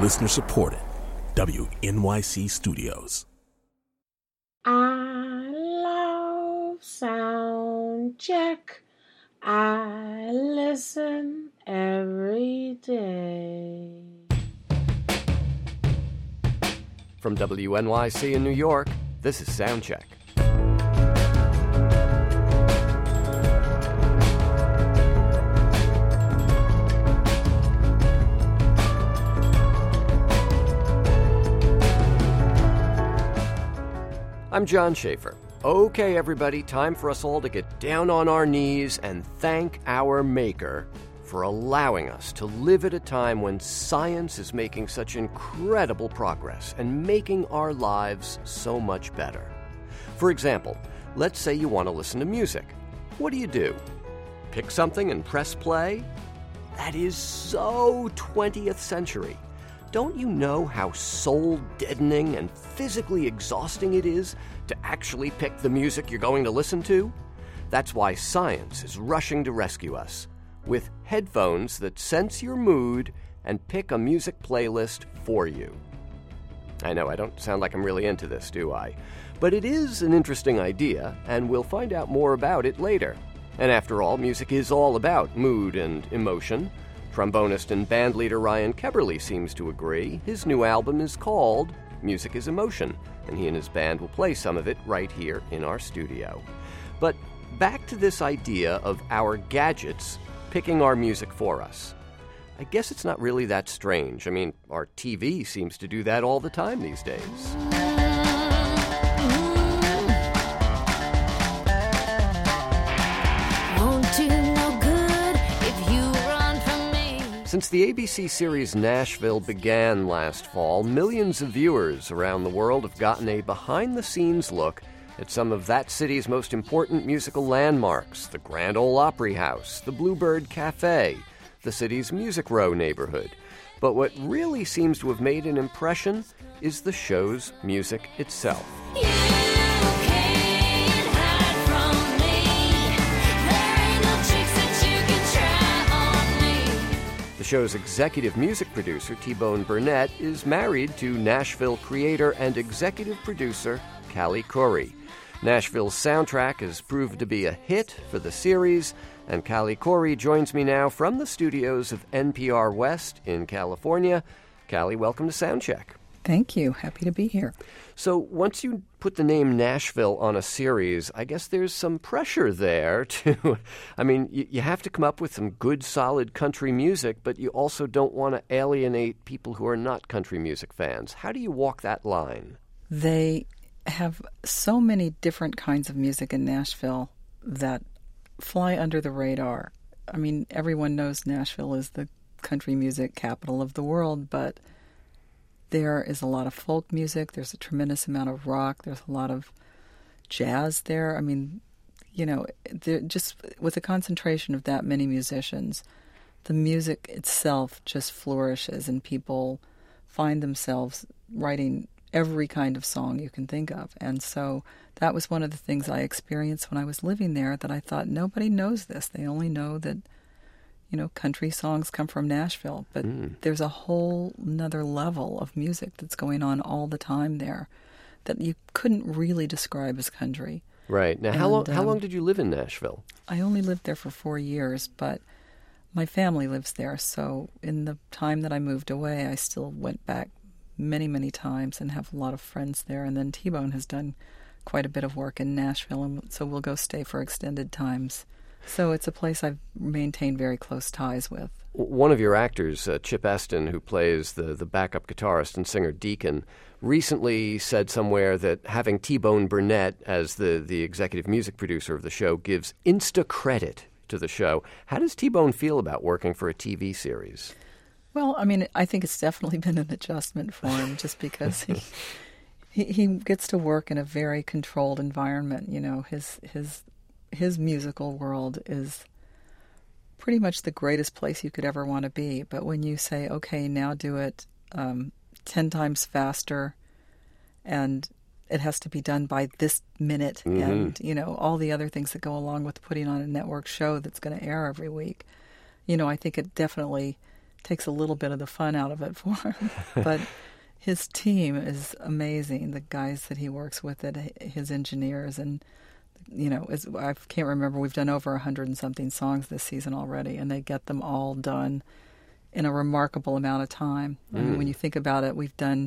Listener supported. WNYC Studios. I love sound check. I listen every day. From WNYC in New York, this is Soundcheck. I'm John Schaefer. Okay, everybody, time for us all to get down on our knees and thank our Maker for allowing us to live at a time when science is making such incredible progress and making our lives so much better. For example, let's say you want to listen to music. What do? Pick something and press play? That is so 20th century. Don't you know how soul-deadening and physically exhausting it is to actually pick the music you're going to listen to? That's why science is rushing to rescue us with headphones that sense your mood and pick a music playlist for you. I know I don't sound like I'm really into this, do I? But it is an interesting idea, and we'll find out more about it later. And after all, music is all about mood and emotion. Trombonist and bandleader Ryan Keberle seems to agree. His new album is called Music is Emotion, and he and his band will play some of it right here in our studio. But back to this idea of our gadgets picking our music for us. I guess it's not really that strange. I mean, our TV seems to do that all the time these days. Since the ABC series Nashville began last fall, millions of viewers around the world have gotten a behind-the-scenes look at some of that city's most important musical landmarks, the Grand Ole Opry House, the Bluebird Cafe, the city's Music Row neighborhood. But what really seems to have made an impression is the show's music itself. The show's executive music producer, T-Bone Burnett, is married to Nashville creator and executive producer Callie Khouri. Nashville's soundtrack has proved to be a hit for the series, and Callie Khouri joins me now from the studios of NPR West in California. Callie, welcome to Soundcheck. Thank you. Happy to be here. So once you put the name Nashville on a series, I guess there's some pressure there to, I mean, you have to come up with some good, solid country music, but you also don't want to alienate people who are not country music fans. How do you walk that line? They have so many different kinds of music in Nashville that fly under the radar. I mean, everyone knows Nashville is the country music capital of the world, but there is a lot of folk music. There's a tremendous amount of rock. There's a lot of jazz there. I mean, you know, just with a concentration of that many musicians, the music itself just flourishes and people find themselves writing every kind of song you can think of. And so that was one of the things I experienced when I was living there, that I thought nobody knows this. They only know that, you know, country songs come from Nashville, but there's a whole nother level of music that's going on all the time there that you couldn't really describe as country. Right. Now, how long did you live in Nashville? I only lived there for 4 years, but my family lives there. So in the time that I moved away, I still went back many, many times and have a lot of friends there. And then T-Bone has done quite a bit of work in Nashville, and so we'll go stay for extended times. So it's a place I've maintained very close ties with. One of your actors, Chip Eston, who plays the backup guitarist and singer Deacon, recently said somewhere that having T-Bone Burnett as the executive music producer of the show gives insta credit to the show. How does T-Bone feel about working for a TV series? Well, I mean, I think it's definitely been an adjustment for him just because he gets to work in a very controlled environment. You know, his musical world is pretty much the greatest place you could ever want to be. But when you say, okay, now do it 10 times faster, and it has to be done by this minute, and, you know, all the other things that go along with putting on a network show that's going to air every week, you know, I think it definitely takes a little bit of the fun out of it for him. But his team is amazing, the guys that he works with, his engineers, and I can't remember, we've done over 100 and something songs this season already, and they get them all done in a remarkable amount of time. I mean, when you think about it, we've done,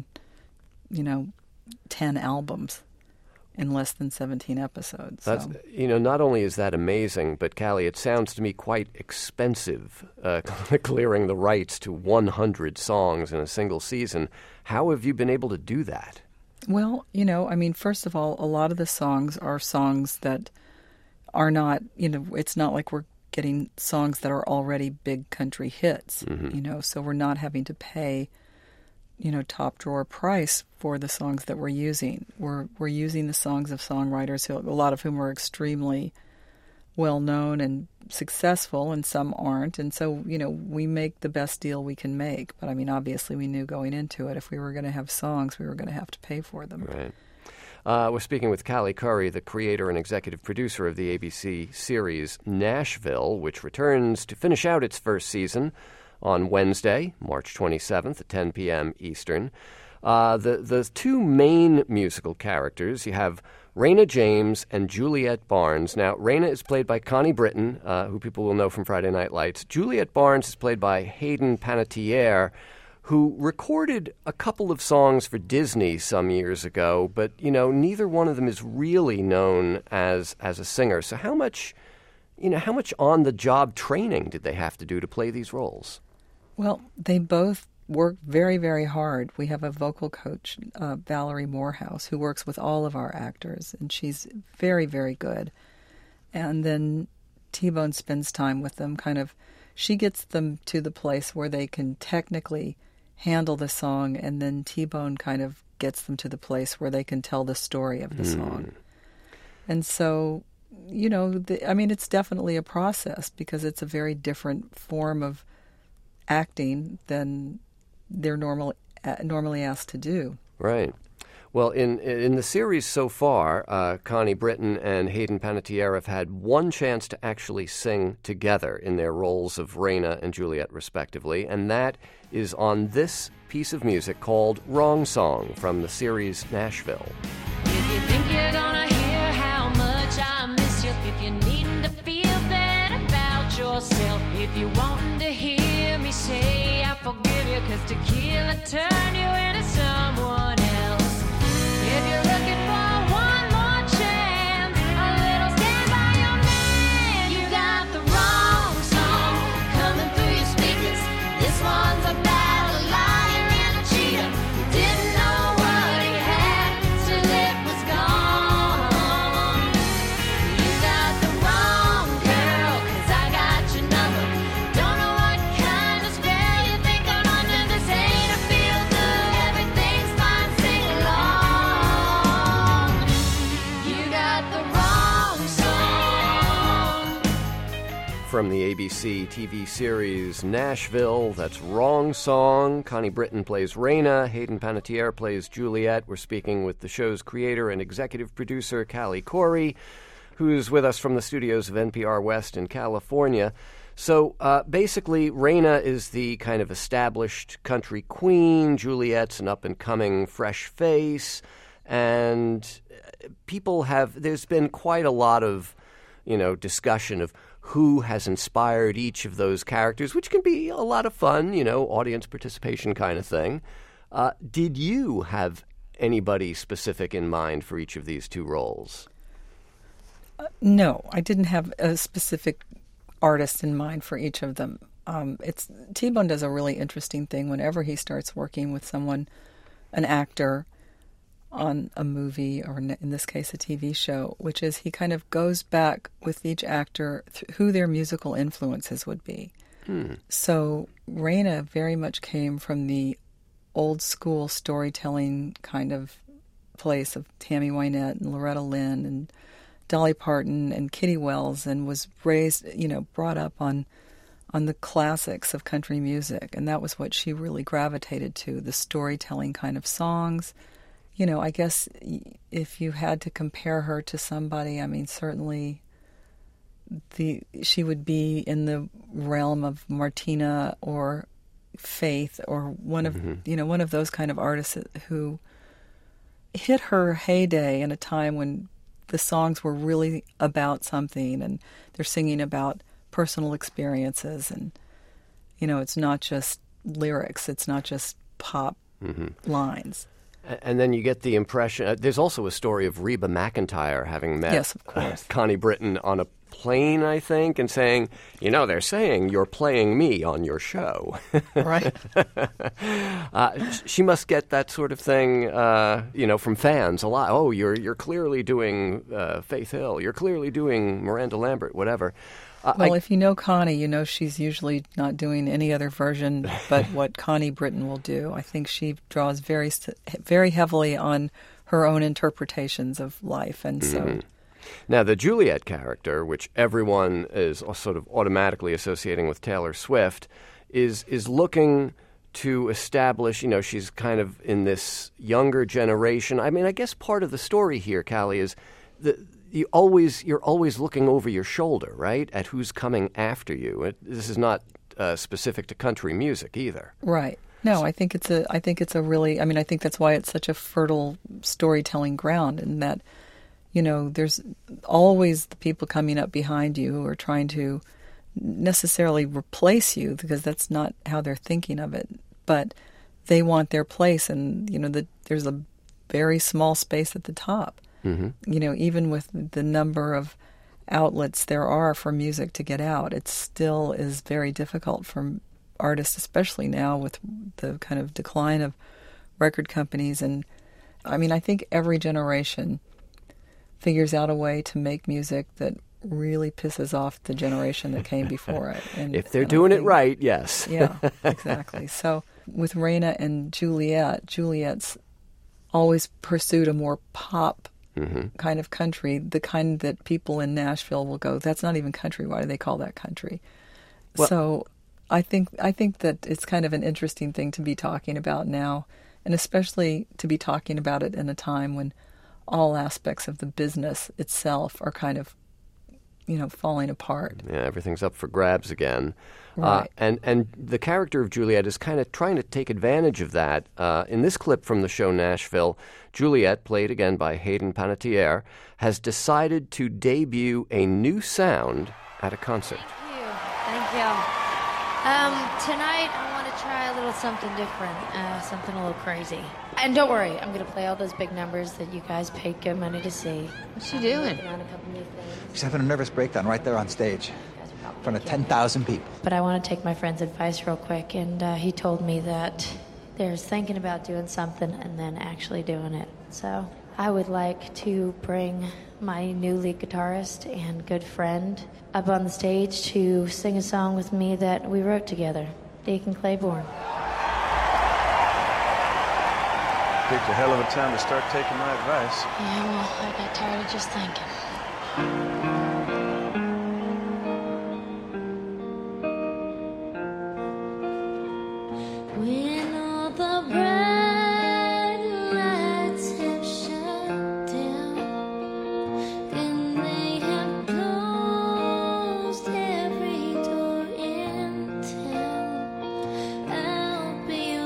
10 albums in less than 17 episodes. That's, not only is that amazing, but Callie, it sounds to me quite expensive, clearing the rights to 100 songs in a single season. How have you been able to do that? Well, first of all, a lot of the songs are songs that are not, it's not like we're getting songs that are already big country hits, so we're not having to pay, top drawer price for the songs that we're using. We're using the songs of songwriters, a lot of whom are extremely well known and successful, and some aren't. And so, we make the best deal we can make. But obviously we knew going into it, if we were going to have songs, we were going to have to pay for them. Right. We're speaking with Callie Curry, the creator and executive producer of the ABC series Nashville, which returns to finish out its first season on Wednesday, March 27th at 10 p.m. Eastern. The two main musical characters, you have Raina James and Juliet Barnes. Now, Raina is played by Connie Britton, who people will know from Friday Night Lights. Juliet Barnes is played by Hayden Panettiere, who recorded a couple of songs for Disney some years ago, but, neither one of them is really known as a singer. So how much on-the-job training did they have to do to play these roles? Well, they both work very, very hard. We have a vocal coach, Valerie Morehouse, who works with all of our actors, and she's very, very good. And then T-Bone spends time with them, she gets them to the place where they can technically handle the song, and then T-Bone gets them to the place where they can tell the story of the song. And so, it's definitely a process, because it's a very different form of acting than they're normally asked to do. Right. Well, in the series so far, Connie Britton and Hayden Panettiere have had one chance to actually sing together in their roles of Raina and Juliet, respectively, and that is on this piece of music called Wrong Song from the series Nashville. If you think you're gonna hear how much I miss you, if you're needing to feel bad about yourself, if you're wanting to hear me say I forgive you, 'cause tequila turned you into someone else. If you're looking for one more chance, a little stand by your man, you got the wrong song coming through your speakers. This one's about a liar and a cheater who didn't know what he had till it was gone. You got the wrong girl, 'cause I got your number. Don't know what kind of spell you think I'm under. This ain't a feel good, everything's fine, sing along. You got the wrong song. From the ABC TV series Nashville, that's Wrong Song. Connie Britton plays Raina. Hayden Panettiere plays Juliet. We're speaking with the show's creator and executive producer, Callie Curry, who's with us from the studios of NPR West in California. So basically, Raina is the kind of established country queen. Juliet's an up-and-coming fresh face. And there's been quite a lot of, discussion of who has inspired each of those characters, which can be a lot of fun, audience participation kind of thing. Did you have anybody specific in mind for each of these two roles? No, I didn't have a specific artist in mind for each of them. T-Bone does a really interesting thing whenever he starts working with someone, an actor, on a movie, or in this case a TV show, which is he kind of goes back with each actor who their musical influences would be. So Raina very much came from the old school storytelling kind of place of Tammy Wynette and Loretta Lynn and Dolly Parton and Kitty Wells, and was raised, brought up on the classics of country music. And that was what she really gravitated to, the storytelling kind of songs. I guess if you had to compare her to somebody, certainly she would be in the realm of Martina or, Faith or one of one of those kind of artists who hit her heyday in a time when the songs were really about something, and they're singing about personal experiences, and it's not just lyrics, it's not just pop lines. And then you get the impression, there's also a story of Reba McEntire having met yes, of course. Connie Britton on a plane, I think, and saying, they're saying you're playing me on your show. Right. She must get that sort of thing, from fans a lot. Oh, you're clearly doing Faith Hill. You're clearly doing Miranda Lambert, whatever. Well, if you know Connie, she's usually not doing any other version but what Connie Britton will do. I think she draws very, very heavily on her own interpretations of life, and so... Now, the Juliet character, which everyone is sort of automatically associating with Taylor Swift, is looking to establish, she's kind of in this younger generation. I mean, I guess part of the story here, Callie, is that you're always looking over your shoulder, right, at who's coming after you. This is not specific to country music either. Right. No, I think it's a really. I think that's why it's such a fertile storytelling ground, in that, there's always the people coming up behind you who are trying to necessarily replace you, because that's not how they're thinking of it. But they want their place, and there's a very small space at the top. Even with the number of outlets there are for music to get out, it still is very difficult for artists, especially now with the kind of decline of record companies. And I think every generation figures out a way to make music that really pisses off the generation that came before it. And if they're doing it right, yes. Yeah, exactly. So with Raina and Juliet's always pursued a more pop kind of country, the kind that people in Nashville will go, that's not even country. Why do they call that country? Well, so I think that it's kind of an interesting thing to be talking about now, and especially to be talking about it in a time when all aspects of the business itself are kind of, falling apart. Yeah, everything's up for grabs again. Right. And the character of Juliet is kind of trying to take advantage of that. In this clip from the show Nashville, Juliet, played again by Hayden Panettiere, has decided to debut a new sound at a concert. Thank you. Tonight I want to try a little something different, something a little crazy. And don't worry, I'm going to play all those big numbers that you guys paid good money to see. What's she doing? On a couple new things. She's having a nervous breakdown right there on stage in front of 10,000 people. But I want to take my friend's advice real quick, and he told me that there's thinking about doing something and then actually doing it. So I would like to bring my new lead guitarist and good friend up on the stage to sing a song with me that we wrote together, Deacon Claiborne. Picked a hell of a time to start taking my advice. Yeah, well, I got tired of just thinking. When all the bright lights have shut down, and they have closed every door in town, I'll be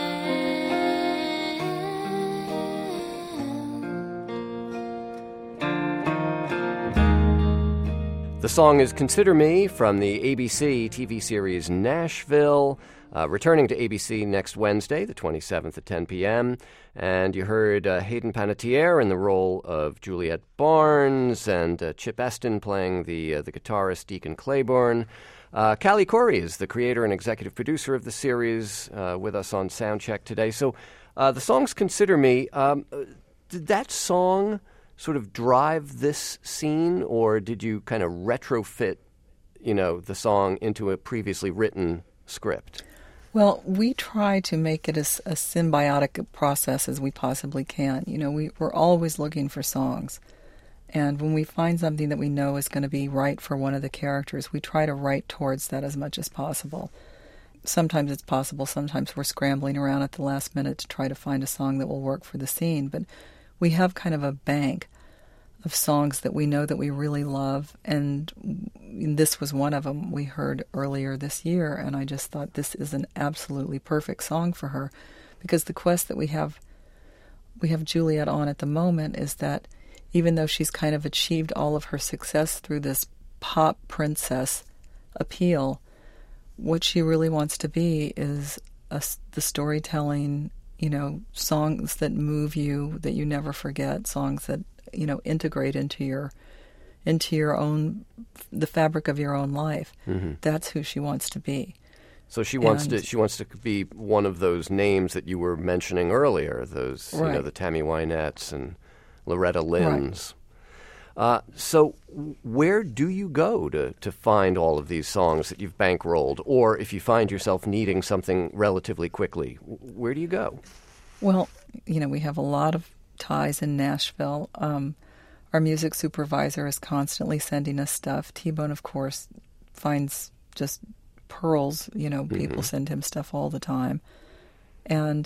around. The song is Consider Me from the ABC TV series Nashville, returning to ABC next Wednesday, the 27th at 10 p.m. And you heard Hayden Panettiere in the role of Juliet Barnes, and Chip Eston playing the guitarist Deacon Claiborne. Callie Corey is the creator and executive producer of the series, with us on Soundcheck today. So the song's Consider Me. Did that song sort of drive this scene, or did you kind of retrofit, the song into a previously written script? Well, we try to make it as a symbiotic process as we possibly can. We're always looking for songs. And when we find something that we know is going to be right for one of the characters, we try to write towards that as much as possible. Sometimes it's possible. Sometimes we're scrambling around at the last minute to try to find a song that will work for the scene. But we have kind of a bank songs that we know that we really love, and this was one of them we heard earlier this year, and I just thought this is an absolutely perfect song for her, because the quest that we have Juliet on at the moment is that even though she's kind of achieved all of her success through this pop princess appeal, what she really wants to be is the storytelling, songs that move you, that you never forget, songs that, integrate into your own, the fabric of your own life. Mm-hmm. That's who she wants to be. So she wants to be one of those names that you were mentioning earlier, those, right. The Tammy Wynette's and Loretta Lynn's. Right. So where do you go to find all of these songs that you've bankrolled? Or if you find yourself needing something relatively quickly, where do you go? Well, we have a lot of ties in Nashville. Our music supervisor is constantly sending us stuff. T-Bone, of course, finds just pearls. People send him stuff all the time. And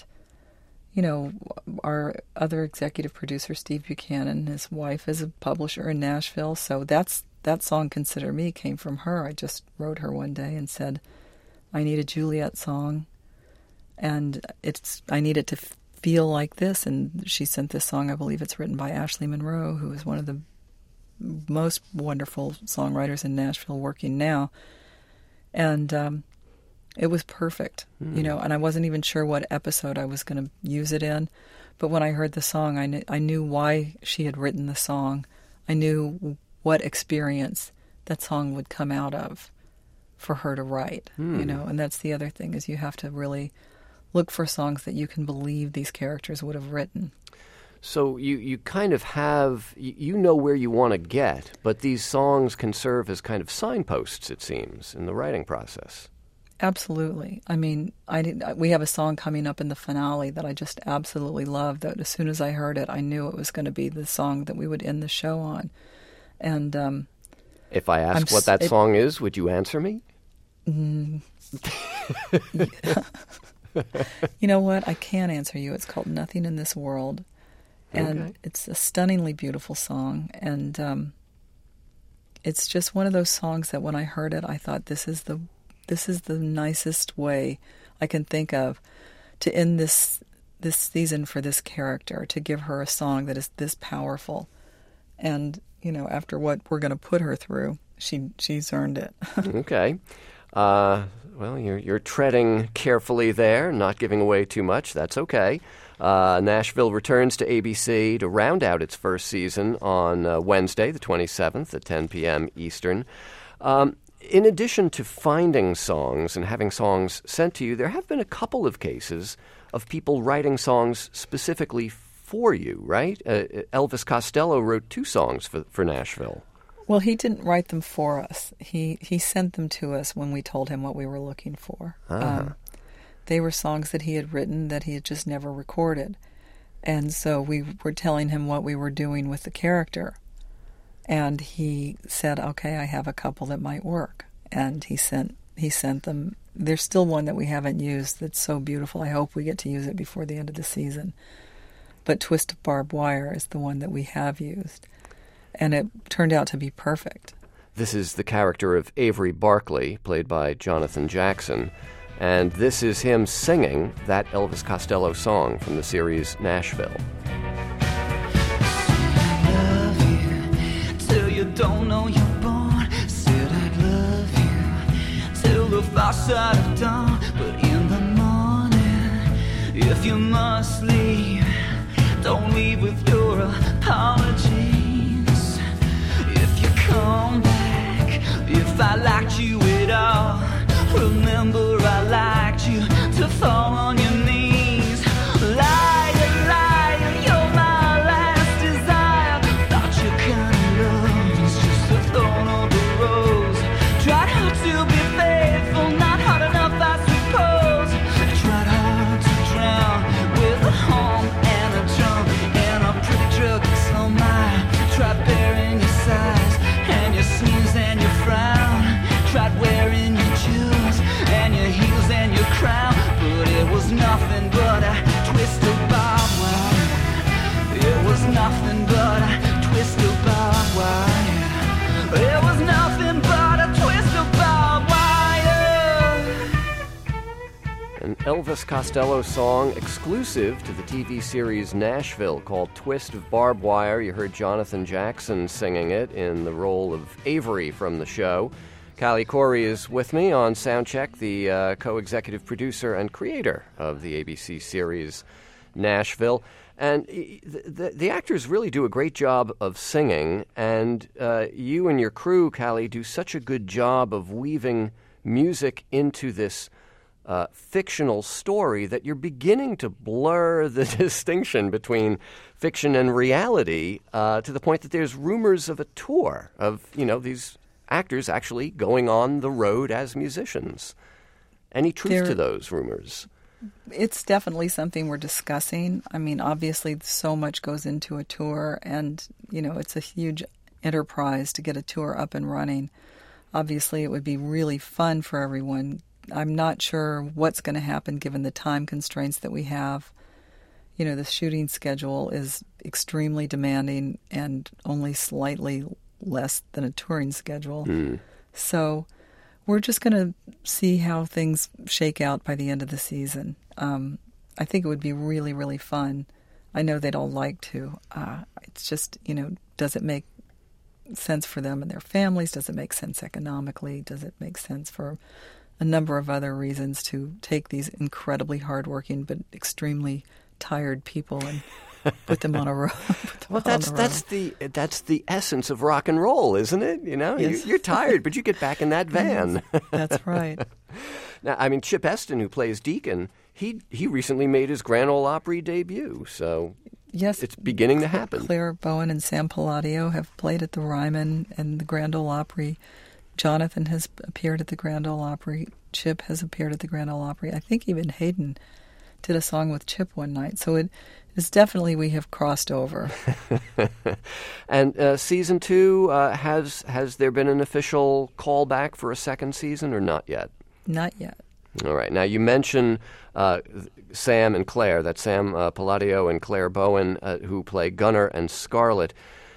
our other executive producer, Steve Buchanan, his wife is a publisher in Nashville, so that song, Consider Me, came from her. I just wrote her one day and said, I need a Juliet song, and I need it to feel like this, and she sent this song. I believe it's written by Ashley Monroe, who is one of the most wonderful songwriters in Nashville working now, and it was perfect, and I wasn't even sure what episode I was going to use it in. But when I heard the song, I knew why she had written the song. I knew what experience that song would come out of for her to write, And that's the other thing, is you have to really look for songs that you can believe these characters would have written. So you kind of have, where you want to get, but these songs can serve as kind of signposts, it seems, in the writing process. Absolutely. I mean, we have a song coming up in the finale that I just absolutely love, that as soon as I heard it, I knew it was going to be the song that we would end the show on. And if I ask what that song is, would you answer me? You know what? I can't answer you. It's called Nothing in This World. And It's a stunningly beautiful song. And it's just one of those songs that when I heard it, I thought, this is the nicest way I can think of to end this season for this character, to give her a song that is this powerful. And, after what we're going to put her through, she's earned it. Okay. Well, you're treading carefully there, not giving away too much. That's okay. Nashville returns to ABC to round out its first season on Wednesday, the 27th at 10 p.m. Eastern. In addition to finding songs and having songs sent to you, there have been a couple of cases of people writing songs specifically for you, right? Elvis Costello wrote 2 songs for Nashville. Well, he didn't write them for us. He sent them to us when we told him what we were looking for. Uh-huh. They were songs that he had written that he had just never recorded. And so we were telling him what we were doing with the character. And he said, okay, I have a couple that might work. And he sent them. There's still one that we haven't used that's so beautiful. I hope we get to use it before the end of the season. But Twist of Barbed Wire is the one that we have used. And it turned out to be perfect. This is the character of Avery Barkley, played by Jonathan Jackson. And this is him singing that Elvis Costello song from the series Nashville. You don't know you're born. Said I'd love you till the far side of dawn. But in the morning, if you must leave, don't leave with your apologies. If you come back, if I liked you at all, remember I liked you to fall on your knees. Liar, liar, you're my last desire. Thought you kind of was just a thorn on the rose. Tried hard to be faithful, not hard enough I suppose. Tried hard to drown with a home and a drum and a pretty drug on my. Tried bearing your sighs and your sneers and your frown. Tried wearing your jewels and your heels and your crown, but it was nothing but a twist of barbed wire. It was nothing but a twist of barbed wire. Elvis Costello song exclusive to the TV series Nashville called Twist of Barbed Wire. You heard Jonathan Jackson singing it in the role of Avery from the show. Callie Corey is with me on Soundcheck, the co-executive producer and creator of the ABC series Nashville. And the actors really do a great job of singing, and you and your crew, Callie, do such a good job of weaving music into this fictional story that you're beginning to blur the distinction between fiction and reality to the point that there's rumors of a tour of, these actors actually going on the road as musicians. Any truth to those rumors? It's definitely something we're discussing. I mean, obviously, so much goes into a tour, and, it's a huge enterprise to get a tour up and running. Obviously, it would be really fun for everyone. I'm not sure what's going to happen given the time constraints that we have. The shooting schedule is extremely demanding and only slightly less than a touring schedule. So we're just going to see how things shake out by the end of the season. I think it would be really, really fun. I know they'd all like to. It's just, does it make sense for them and their families? Does it make sense economically? Does it make sense for a number of other reasons to take these incredibly hardworking but extremely tired people and put them on a road? Well, that's the essence of rock and roll, isn't it? Yes. You're tired, but you get back in that van. That's right. Now, I mean, Chip Eston, who plays Deacon, he recently made his Grand Ole Opry debut, so yes, it's beginning to happen. Claire Bowen and Sam Palladio have played at the Ryman and the Grand Ole Opry. Jonathan has appeared at the Grand Ole Opry. Chip has appeared at the Grand Ole Opry. I think even Hayden did a song with Chip one night. So it is definitely we have crossed over. And season 2, has there been an official callback for a second season or not yet? Not yet. All right. Now, you mentioned Sam and Claire. That's Sam Palladio and Claire Bowen, who play Gunnar and Scarlett.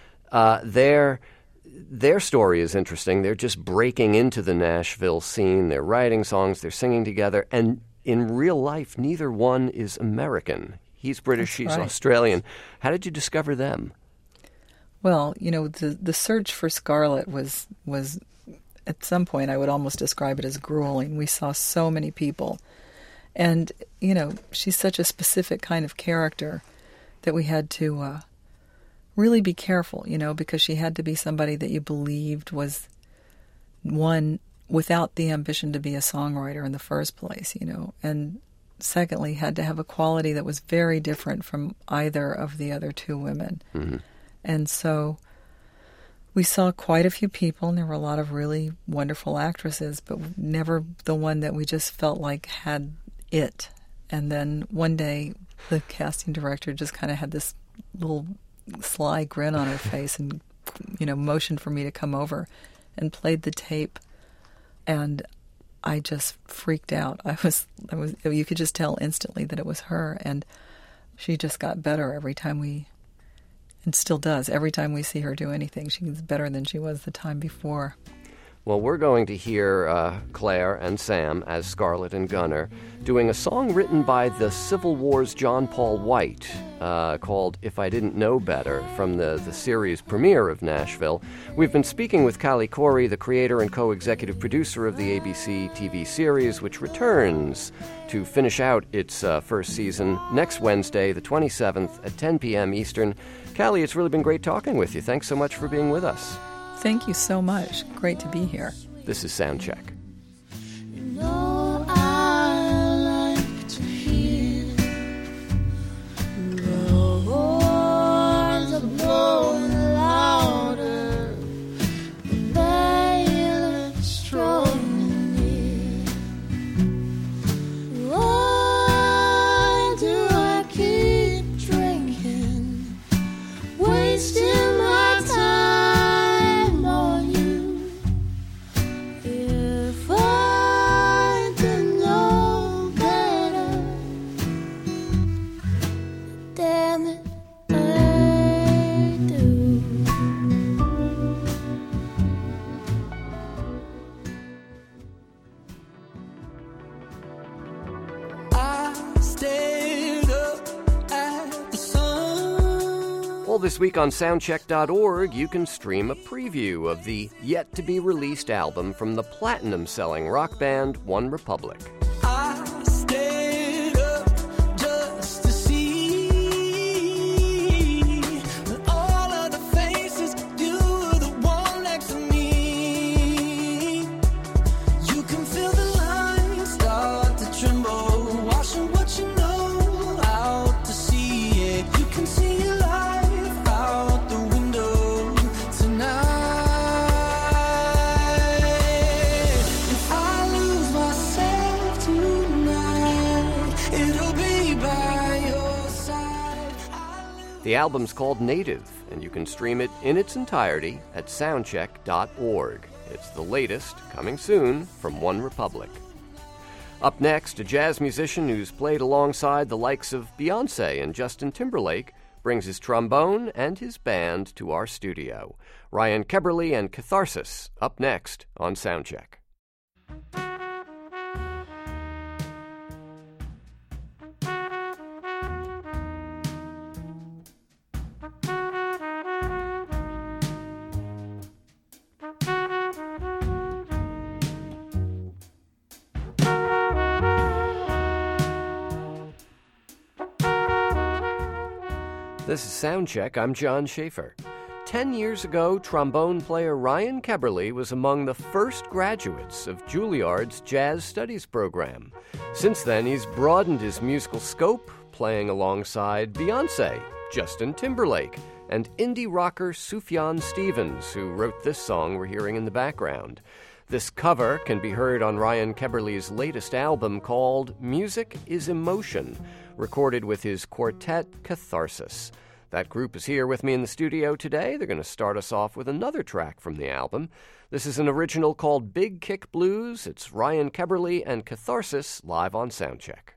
Their story is interesting. They're just breaking into the Nashville scene. They're writing songs. They're singing together. And in real life, neither one is American. He's British. She's Australian. How did you discover them? Well, the search for Scarlett was at some point, I would almost describe it as grueling. We saw so many people. And, she's such a specific kind of character that we had to really be careful, because she had to be somebody that you believed was, one, without the ambition to be a songwriter in the first place, and secondly, had to have a quality that was very different from either of the other two women. Mm-hmm. And so we saw quite a few people, and there were a lot of really wonderful actresses, but never the one that we just felt like had it. And then one day, the casting director just kind of had this little sly grin on her face and, motioned for me to come over and played the tape. And I just freaked out. I was, you could just tell instantly that it was her. And she just got better every time and still does. Every time we see her do anything, she gets better than she was the time before. Well, we're going to hear Claire and Sam as Scarlett and Gunnar doing a song written by the Civil War's John Paul White called If I Didn't Know Better from the series premiere of Nashville. We've been speaking with Callie Corey, the creator and co-executive producer of the ABC TV series, which returns to finish out its first season next Wednesday, the 27th at 10 p.m. Eastern. Callie, it's really been great talking with you. Thanks so much for being with us. Thank you so much. Great to be here. This is Soundcheck. I like to hear the horns are blowing louder, but they look strong in me. Why do I keep drinking, wasting my time on you? If stared up at the sun. Well, this week on Soundcheck.org, you can stream a preview of the yet-to-be-released album from the platinum-selling rock band One Republic. I stared up just to see all of the faces. You were the one next to me. You can feel the lines start to tremble, washing what you know out to sea. You can see your life out the window tonight. If I lose myself tonight, it'll be by your side. The album's called Native, and you can stream it in its entirety at soundcheck.org. It's the latest, coming soon, from One Republic. Up next, a jazz musician who's played alongside the likes of Beyoncé and Justin Timberlake brings his trombone and his band to our studio. Ryan Keberle and Catharsis, up next on Soundcheck. This is Soundcheck. I'm John Schaefer. 10 years ago, trombone player Ryan Keberle was among the first graduates of Juilliard's Jazz Studies program. Since then, he's broadened his musical scope, playing alongside Beyoncé, Justin Timberlake, and indie rocker Sufjan Stevens, who wrote this song we're hearing in the background. This cover can be heard on Ryan Keberle's latest album called Music is Emotion, recorded with his quartet Catharsis. That group is here with me in the studio today. They're going to start us off with another track from the album. This is an original called Big Kick Blues. It's Ryan Keberle and Catharsis live on Soundcheck.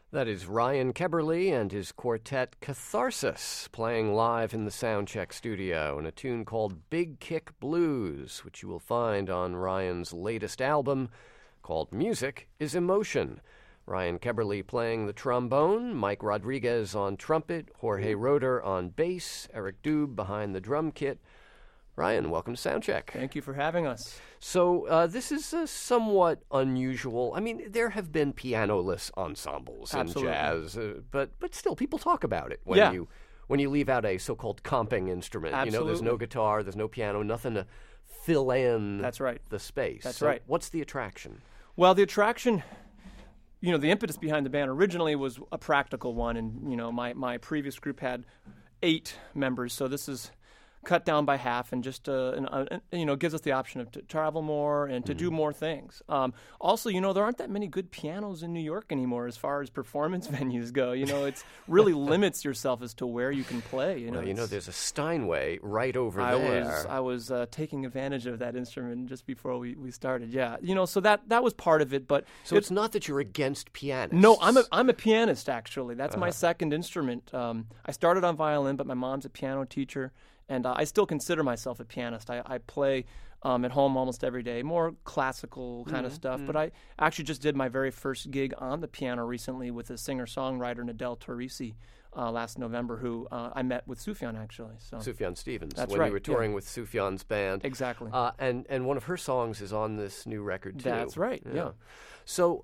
That is Ryan Keberly and his quartet Catharsis playing live in the Soundcheck studio in a tune called Big Kick Blues, which you will find on Ryan's latest album called Music is Emotion. Ryan Keberly playing the trombone, Mike Rodriguez on trumpet, Jorge Roeder on bass, Eric Dube behind the drum kit. Ryan, welcome to Soundcheck. Thank you for having us. So this is somewhat unusual. I mean, there have been piano-less ensembles Absolutely. in jazz, but still, people talk about it when Yeah. you leave out a so-called comping instrument. Absolutely. You know, there's no guitar, there's no piano, nothing to fill in That's right. the space. That's So right. What's the attraction? Well, the attraction, you know, the impetus behind the band originally was a practical one, and, you know, my previous group had 8 members, so this is cut down by half, and just you know, gives us the option of to travel more and to do more things. Also, you know, there aren't that many good pianos in New York anymore as far as performance venues go. You know, it's really limits yourself as to where you can play. You know, Well, you know, there's a Steinway right over there. I was taking advantage of that instrument just before we started. Yeah, you know, so that was part of it. But So it's not that you're against pianists. no, I'm a pianist actually. That's my second instrument. I started on violin, but my mom's a piano teacher, and I still consider myself a pianist. I play at home almost every day, more classical kind of stuff. But I actually just did my very first gig on the piano recently with a singer-songwriter, Nadel Torrisi, last November, who I met with Sufjan actually. So Sufjan Stevens, That's when right, you were touring with Sufjan's band. Exactly. And one of her songs is on this new record, too. That's right, yeah. So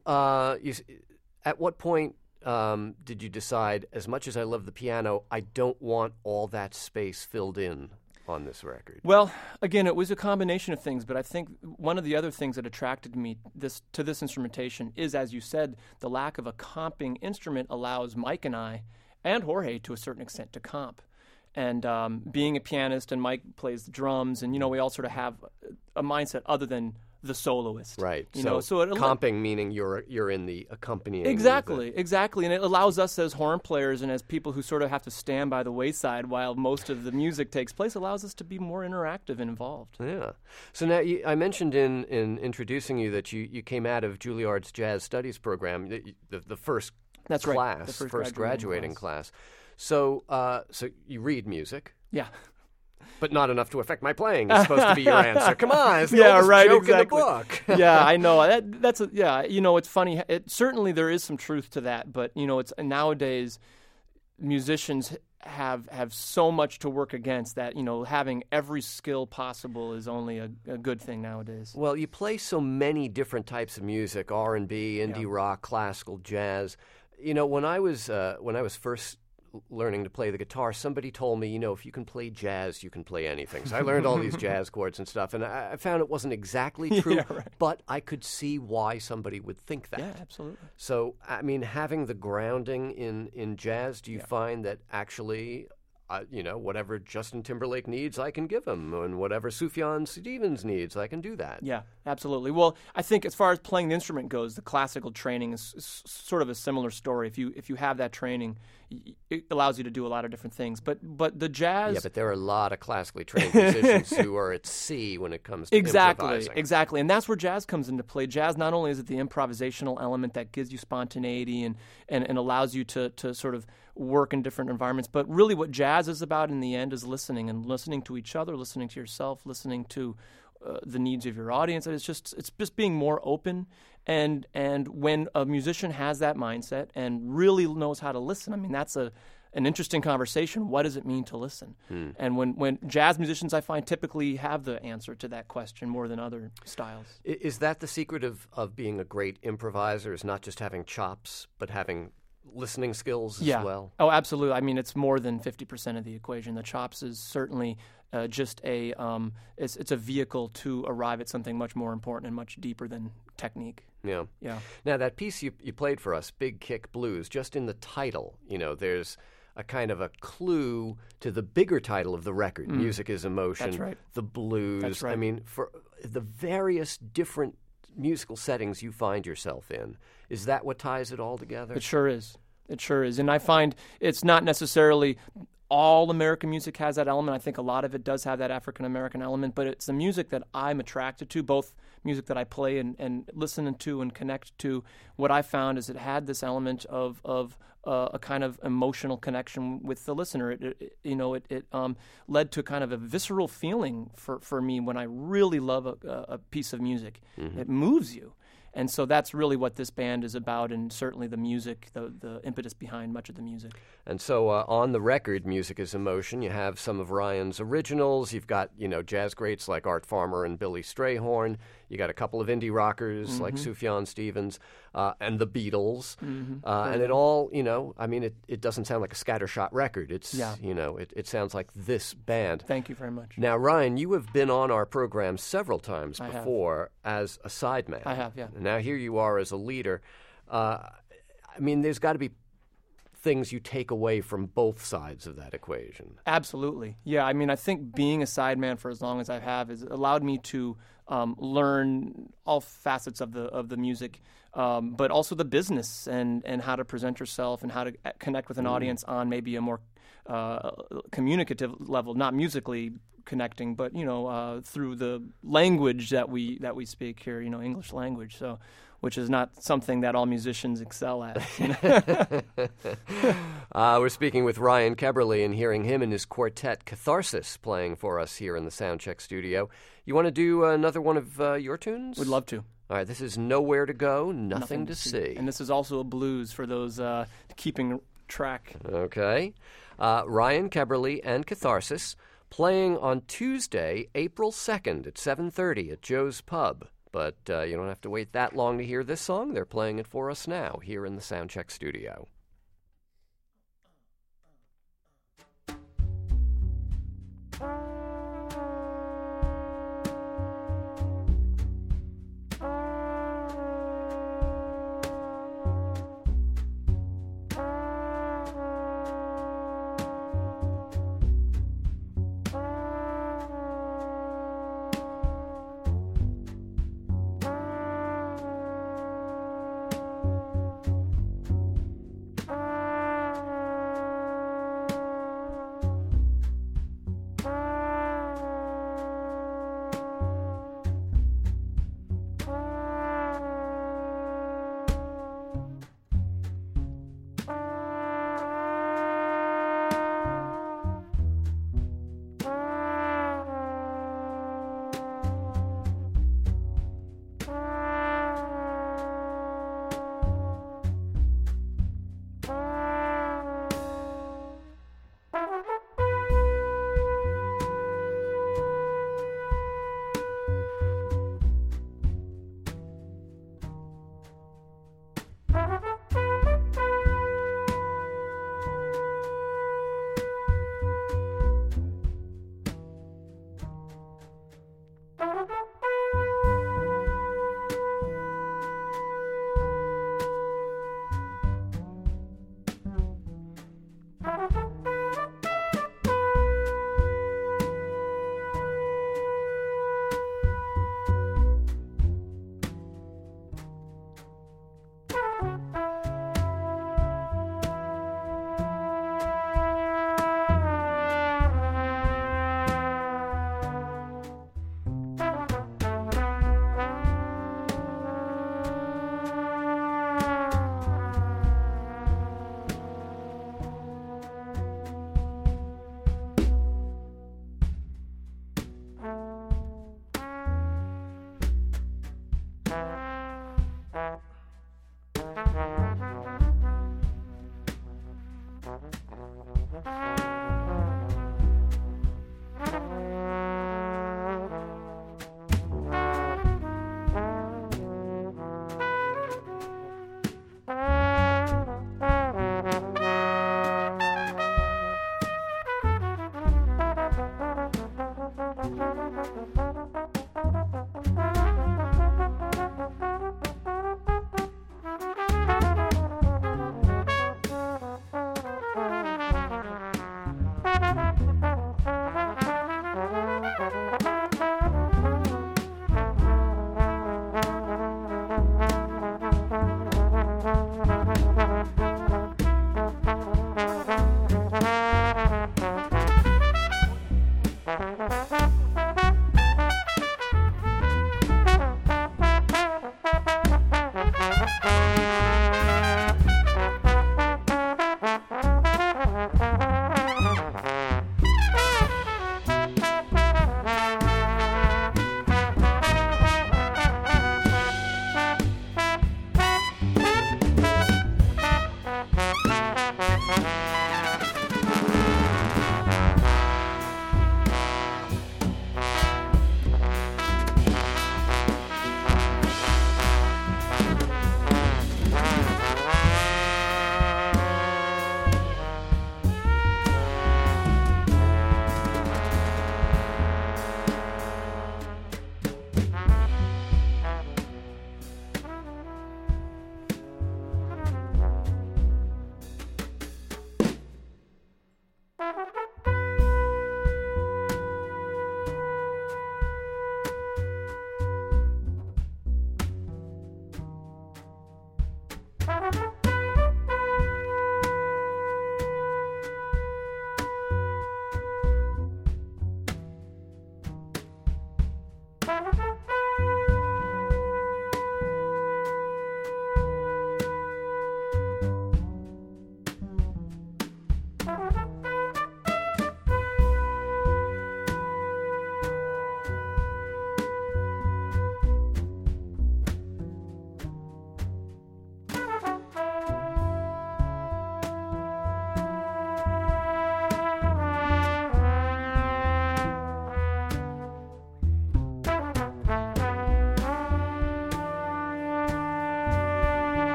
at what point did you decide, as much as I love the piano, I don't want all that space filled in on this record? Well, again, it was a combination of things, but I think one of the other things that attracted me to this instrumentation is, as you said, the lack of a comping instrument allows Mike and I, and Jorge to a certain extent, to comp. And being a pianist, and Mike plays the drums, and, you know, we all sort of have a mindset other than the soloist. Right. You know, so it comping meaning you're in the accompanying. Exactly, and it allows us as horn players and as people who sort of have to stand by the wayside while most of the music takes place, allows us to be more interactive and involved. Yeah. So now I mentioned in introducing you that you came out of Juilliard's Jazz Studies program, the first That's class, right, the first graduating class. So you read music. Yeah. But not enough to affect my playing is supposed to be your answer. Come on, it's the yeah, oldest right, joke exactly. in the book. Yeah, I know. Yeah, you know, it's funny. Certainly there is some truth to that, but, you know, it's nowadays musicians have so much to work against that, you know, having every skill possible is only a good thing nowadays. Well, you play so many different types of music, R&B, indie rock, classical, jazz. You know, when I was first learning to play the guitar, somebody told me, you know, if you can play jazz, you can play anything. So I learned all these jazz chords and stuff, and I found it wasn't exactly true, Yeah, right. but I could see why somebody would think that. Yeah, absolutely. So, I mean, having the grounding in jazz, do you find that actually, you know, whatever Justin Timberlake needs, I can give him, and whatever Sufjan Stevens needs, I can do that? Yeah, absolutely. Well, I think as far as playing the instrument goes, the classical training is sort of a similar story. If you have that training, it allows you to do a lot of different things. But the jazz... Yeah, but there are a lot of classically trained musicians who are at sea when it comes to improvising. Exactly. And that's where jazz comes into play. Jazz, not only is it the improvisational element that gives you spontaneity and allows you to sort of work in different environments, but really what jazz is about in the end is listening, and listening to each other, listening to yourself, listening to the needs of your audience. It's just being more open, and when a musician has that mindset and really knows how to listen, I mean, that's an interesting conversation. What does it mean to listen? And when jazz musicians, I find, typically have the answer to that question more than other styles. Is that the secret of being a great improviser, is not just having chops, but having listening skills as well? Oh, absolutely. I mean, it's more than 50% of the equation. The chops is certainly just it's a vehicle to arrive at something much more important and much deeper than technique. Yeah. Now, that piece you played for us, Big Kick Blues, just in the title, you know, there's a kind of a clue to the bigger title of the record, Music is Emotion, That's right. the blues. That's right. I mean, for the various different musical settings you find yourself in, is that what ties it all together? It sure is. And I find it's not necessarily all American music has that element. I think a lot of it does have that African American element, but it's the music that I'm attracted to, both music that I play and listen to and connect to, what I found is it had this element of a kind of emotional connection with the listener. It led to kind of a visceral feeling for me when I really love a piece of music. Mm-hmm. It moves you. And so that's really what this band is about, and certainly the music, the impetus behind much of the music. And so on the record, Music is Emotion, you have some of Ryan's originals. You've got, jazz greats like Art Farmer and Billy Strayhorn. You got a couple of indie rockers like Sufjan Stevens and the Beatles. Mm-hmm. And it all, it doesn't sound like a scattershot record. It's, it sounds like this band. Thank you very much. Now, Ryan, you have been on our program several times before as a sideman. I have, yeah. Now here you are as a leader. There's got to be things you take away from both sides of that equation. Absolutely. Yeah, I think being a sideman for as long as I have has allowed me to learn all facets of the music, but also the business and how to present yourself and how to connect with an audience on maybe a more communicative level, not musically connecting, but through the language that we speak here, English language. So, which is not something that all musicians excel at. We're speaking with Ryan Keberle and hearing him and his quartet Catharsis playing for us here in the Soundcheck studio. You want to do another one of your tunes? Would love to. All right, this is Nowhere to Go, Nothing to See. And this is also a blues for those keeping track. Okay. Ryan Keberle and Catharsis playing on Tuesday, April 2nd at 7:30 at Joe's Pub. But you don't have to wait that long to hear this song. They're playing it for us now here in the Soundcheck studio.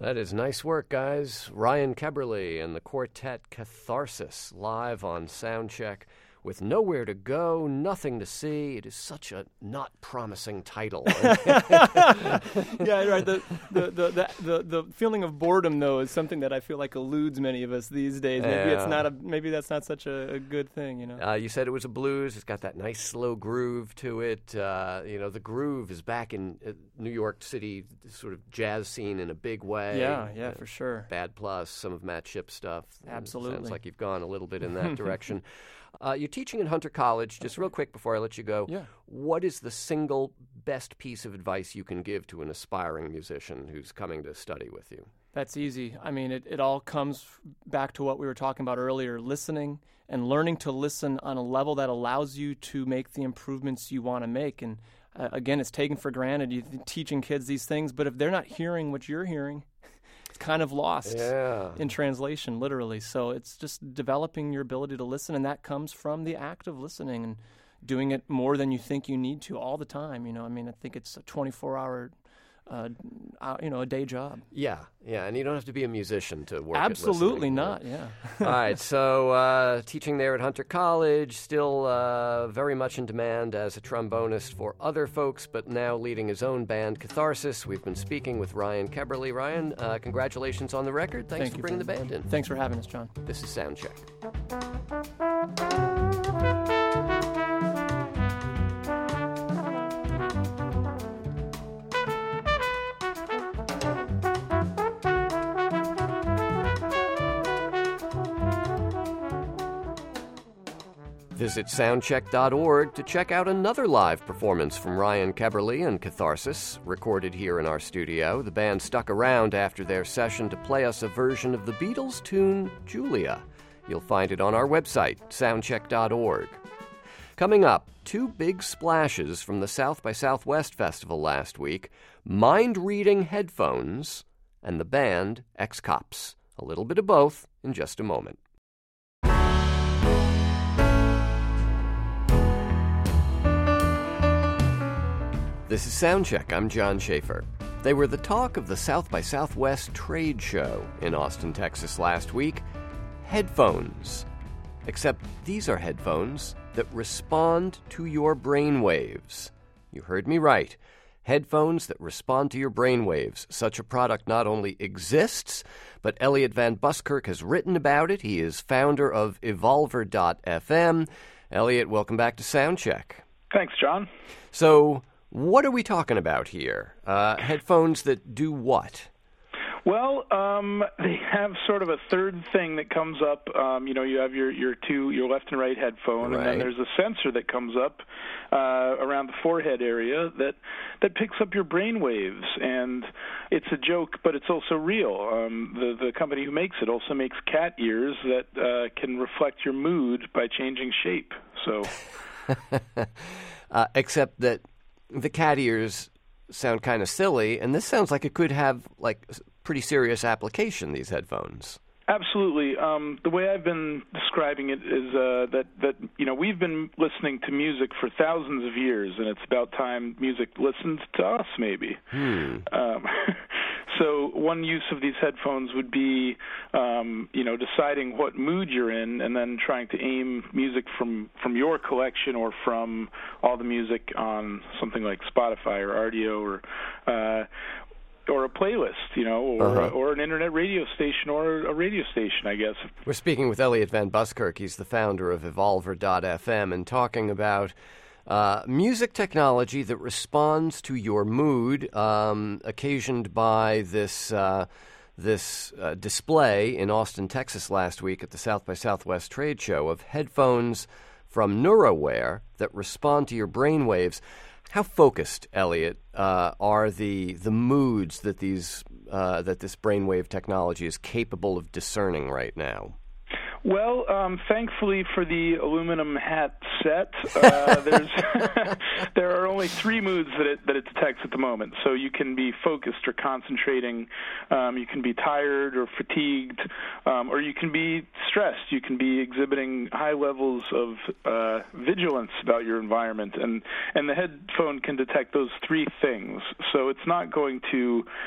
That is nice work, guys. Ryan Keberle and the quartet Catharsis live on Soundcheck with Nowhere to Go, Nothing to See. It is such a not promising title. Yeah, right. The feeling of boredom, though, is something that I feel like eludes many of us these days. Maybe that's not such a good thing, you know. You said it was a blues. It's got that nice slow groove to it. The groove is back in New York City sort of jazz scene in a big way. Yeah, for sure. Bad Plus, some of Matt Shipp's stuff. Absolutely. Sounds like you've gone a little bit in that direction. You're teaching at Hunter College. Just real quick before I let you go, what is the single best piece of advice you can give to an aspiring musician who's coming to study with you? That's easy. I mean, it all comes back to what we were talking about earlier, listening and learning to listen on a level that allows you to make the improvements you want to make. And again, it's taken for granted. You're teaching kids these things, but if they're not hearing what you're hearing, it's kind of lost in translation, literally. So it's just developing your ability to listen, and that comes from the act of listening and doing it more than you think you need to all the time. You know, I mean, I think it's a 24-hour a day job. Yeah, and you don't have to be a musician to work Absolutely at not, yeah. All right, so teaching there at Hunter College, still very much in demand as a trombonist for other folks, but now leading his own band, Catharsis. We've been speaking with Ryan Keberle. Ryan, congratulations on the record. Thanks for bringing the band in. Thanks for having us, John. This is Soundcheck. Visit soundcheck.org to check out another live performance from Ryan Keberle and Catharsis, recorded here in our studio. The band stuck around after their session to play us a version of the Beatles tune, Julia. You'll find it on our website, soundcheck.org. Coming up, two big splashes from the South by Southwest Festival last week, mind-reading headphones, and the band X-Cops. A little bit of both in just a moment. This is Soundcheck. I'm John Schaefer. They were the talk of the South by Southwest trade show in Austin, Texas last week. Headphones. Except these are headphones that respond to your brainwaves. You heard me right. Headphones that respond to your brainwaves. Such a product not only exists, but Elliot Van Buskirk has written about it. He is founder of Evolver.fm. Elliot, welcome back to Soundcheck. Thanks, John. So, what are we talking about here? Headphones that do what? Well, they have sort of a third thing that comes up. You have your left and right headphone, and then there's a sensor that comes up around the forehead area that picks up your brain waves. And it's a joke, but it's also real. The company who makes it also makes cat ears that can reflect your mood by changing shape. So, except that the cat ears sound kind of silly, and this sounds like it could have like pretty serious application, these headphones. Absolutely. The way I've been describing it is that we've been listening to music for thousands of years, and it's about time music listens to us, maybe. So one use of these headphones would be, deciding what mood you're in, and then trying to aim music from your collection or from all the music on something like Spotify or Rdio or a playlist, or an internet radio station or a radio station, I guess. We're speaking with Elliot Van Buskirk. He's the founder of Evolver.fm and talking about music technology that responds to your mood, occasioned by this display in Austin, Texas last week at the South by Southwest trade show of headphones from Neuroware that respond to your brain waves. How focused, Elliot, are the moods that this brainwave technology is capable of discerning right now? Well, thankfully for the aluminum hat set, there are only 3 moods that it detects at the moment. So you can be focused or concentrating, you can be tired or fatigued, or you can be stressed. You can be exhibiting high levels of vigilance about your environment, and the headphone can detect those 3 things. So it's not going to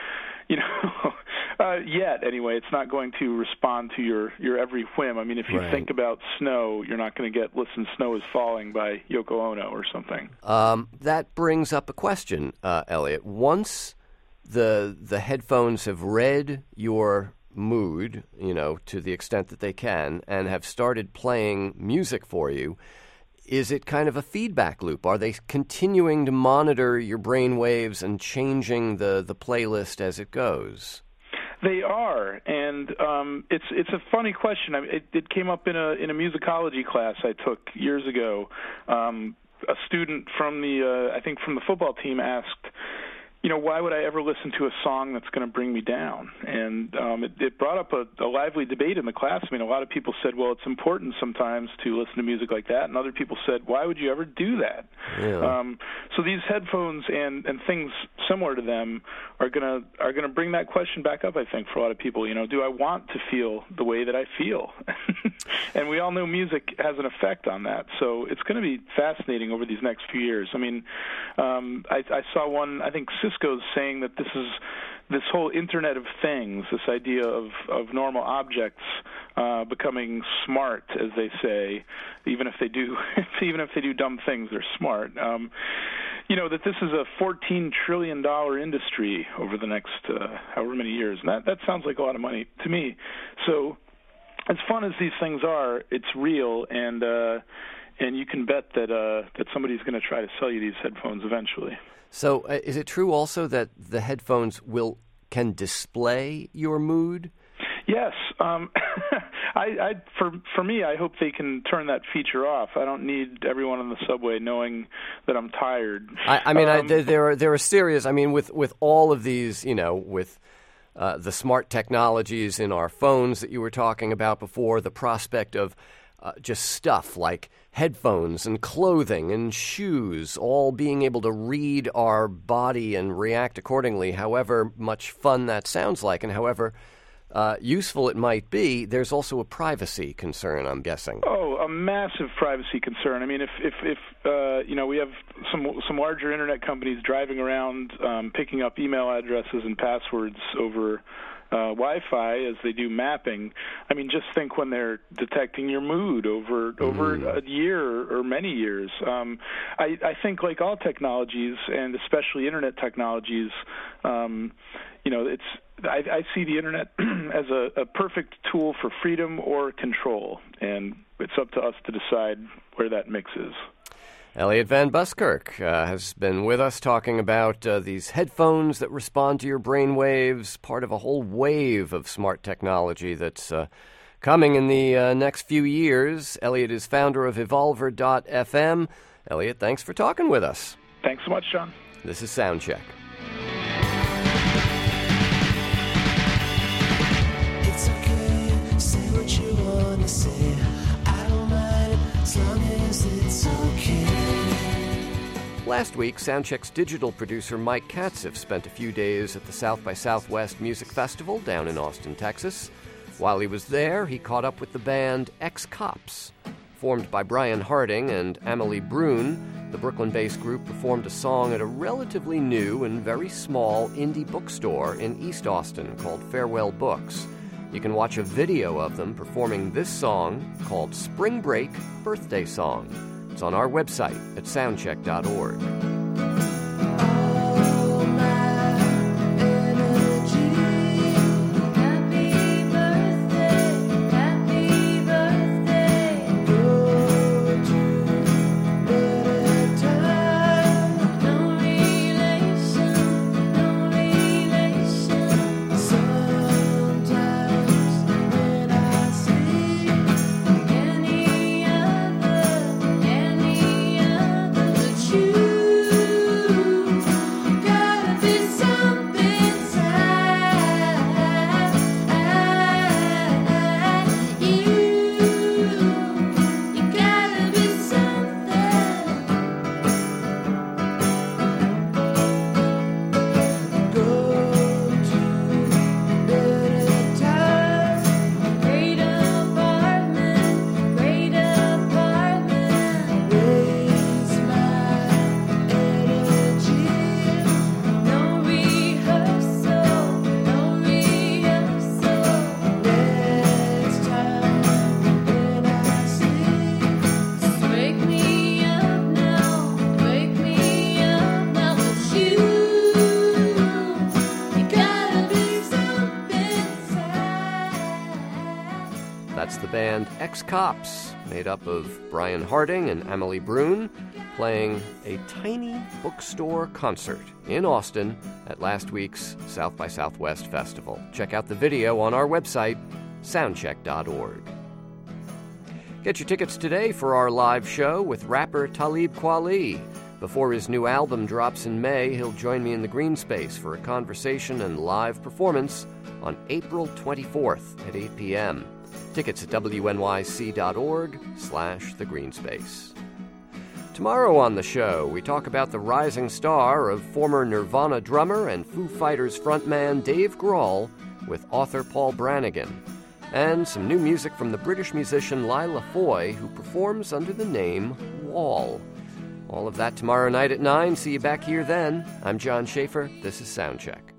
Yet anyway, it's not going to respond to your every whim. I mean, if you think about snow, you're not going to get "Listen, Snow is Falling" by Yoko Ono or something. That brings up a question, Elliot. Once the headphones have read your mood, to the extent that they can, and have started playing music for you, is it kind of a feedback loop? Are they continuing to monitor your brain waves and changing the playlist as it goes? They are, and it's a funny question. It came up in a musicology class I took years ago. A student from the football team asked, why would I ever listen to a song that's going to bring me down? And it brought up a lively debate in the class. I mean, a lot of people said, well, it's important sometimes to listen to music like that, and other people said, why would you ever do that? Yeah. So these headphones and things similar to them are gonna bring that question back up, I think, for a lot of people. Do I want to feel the way that I feel? And we all know music has an effect on that. So it's going to be fascinating over these next few years. I mean, I saw one, I think Cisco's saying that this whole Internet of Things, this idea of normal objects becoming smart, as they say, even if they do dumb things, they're smart. That this is a $14 trillion industry over the next however many years, and that sounds like a lot of money to me. So, as fun as these things are, it's real, and you can bet that somebody's going to try to sell you these headphones eventually. So, is it true also that the headphones can display your mood? Yes. For me, I hope they can turn that feature off. I don't need everyone on the subway knowing that I'm tired. There are serious. I mean, with all of these, with the smart technologies in our phones that you were talking about before, the prospect of just stuff like headphones and clothing and shoes, all being able to read our body and react accordingly, however much fun that sounds like and however useful it might be, there's also a privacy concern, I'm guessing. Oh, a massive privacy concern. I mean, if we have some larger internet companies driving around picking up email addresses and passwords over Wi-Fi as they do mapping. I mean, just think when they're detecting your mood over a year or many years. I think, like all technologies, and especially internet technologies, I see the internet as a perfect tool for freedom or control, and it's up to us to decide where that mix is. Elliot Van Buskirk has been with us talking about these headphones that respond to your brain waves, part of a whole wave of smart technology that's coming in the next few years. Elliot is founder of Evolver.fm. Elliot, thanks for talking with us. Thanks so much, John. This is Soundcheck. It's okay, say what you want to say. I don't mind as long as it's okay. Last week, Soundcheck's digital producer Mike Katzif spent a few days at the South by Southwest Music Festival down in Austin, Texas. While he was there, he caught up with the band Ex-Cops. Formed by Brian Harding and Amelie Brune, the Brooklyn-based group performed a song at a relatively new and very small indie bookstore in East Austin called Farewell Books. You can watch a video of them performing this song called Spring Break Birthday Song. It's on our website at soundcheck.org. Choose band Ex-Cops, made up of Brian Harding and Emily Brune, playing a tiny bookstore concert in Austin at last week's South by Southwest Festival. Check out the video on our website, soundcheck.org. Get your tickets today for our live show with rapper Talib Kweli. Before his new album drops in May, he'll join me in the Green Space for a conversation and live performance on April 24th at 8 p.m. Tickets at wnyc.org/thegreenspace. Tomorrow on the show, we talk about the rising star of former Nirvana drummer and Foo Fighters frontman Dave Grohl with author Paul Brannigan, and some new music from the British musician Lila Foy, who performs under the name Wall. All of that tomorrow night at 9. See you back here then. I'm John Schaefer. This is Soundcheck.